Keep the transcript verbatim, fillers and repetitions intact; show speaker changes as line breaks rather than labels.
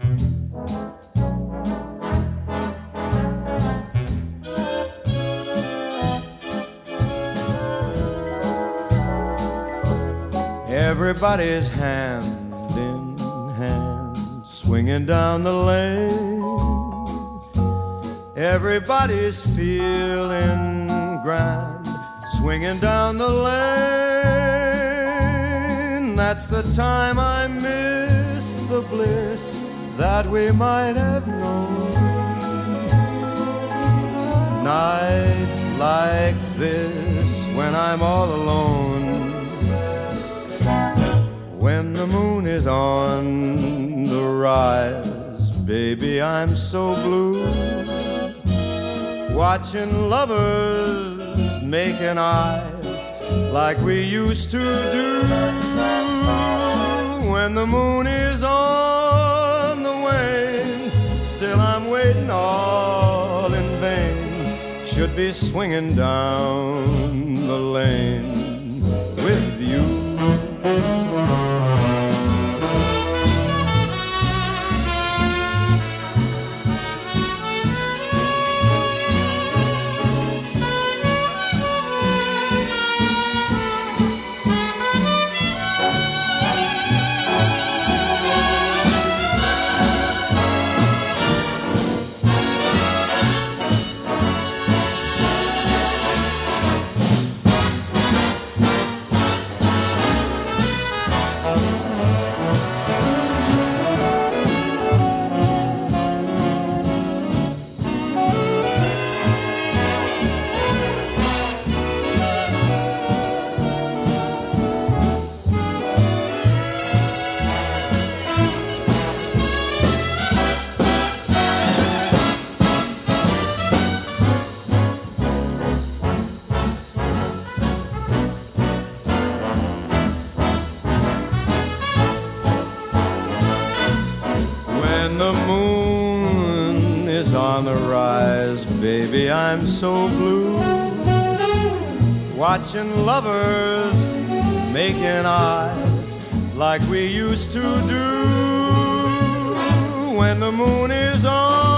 Everybody's hand in hand, swinging down the lane. Everybody's feeling grand, swinging down the lane. That's the time I miss the bliss that we might have known. Nights like this when I'm all alone, when the moon is on the rise, baby, I'm so blue. Watching lovers making eyes like we used to do. When the moon is on the wane, still I'm waiting all in vain. Should be swinging down the lane with you. Baby, I'm so blue. Watching lovers making eyes like we used to do. When the moon is on